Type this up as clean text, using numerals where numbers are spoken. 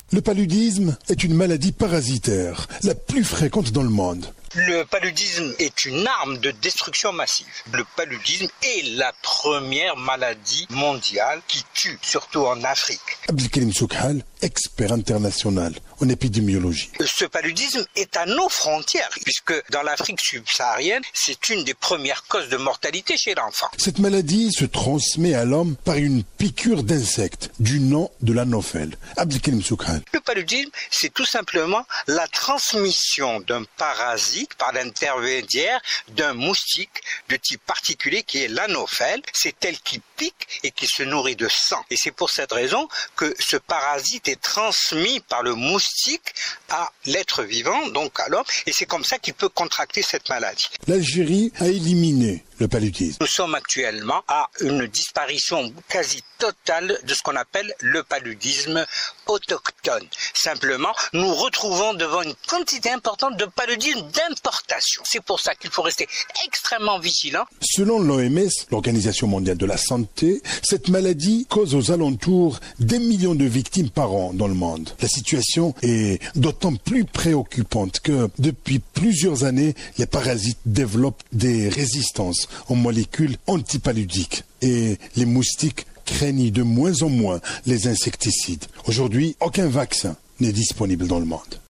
Le paludisme est une maladie parasitaire, la plus fréquente dans le monde. Le paludisme est une arme de destruction massive. Le paludisme est la première maladie mondiale qui tue, surtout en Afrique. Abdelkarim Soukhal, expert international en épidémiologie. Ce paludisme est à nos frontières, puisque dans l'Afrique subsaharienne, c'est une des premières causes de mortalité chez l'enfant. Cette maladie se transmet à l'homme par une piqûre d'insecte, du nom de l'anophèle. Abdelkarim Soukhal. Le paludisme, c'est tout simplement la transmission d'un parasite par l'intermédiaire d'un moustique de type particulier qui est l'anophèle. C'est elle qui pique et qui se nourrit de sang. Et c'est pour cette raison que ce parasite est transmis par le moustique à l'être vivant, donc à l'homme, et c'est comme ça qu'il peut contracter cette maladie. L'Algérie a éliminé le paludisme. Nous sommes actuellement à une disparition quasi totale de ce qu'on appelle le paludisme autochtone. Simplement, nous retrouvons devant une quantité importante de paludisme d'importation. C'est pour ça qu'il faut rester extrêmement vigilant. Selon l'OMS, l'Organisation mondiale de la santé, cette maladie cause aux alentours des millions de victimes par an dans le monde. La situation est d'autant plus préoccupante que depuis plusieurs années, les parasites développent des résistances aux molécules antipaludiques et les moustiques craignent de moins en moins les insecticides. Aujourd'hui, aucun vaccin n'est disponible dans le monde.